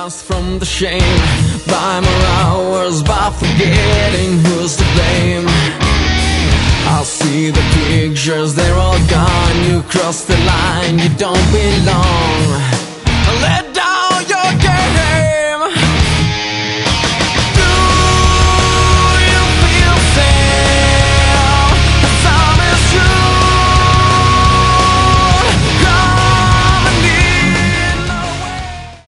lost from the shame. Buy more hours by forgetting who's to blame. I'll see the pictures, they're all gone. You crossed the line, you don't belong. Let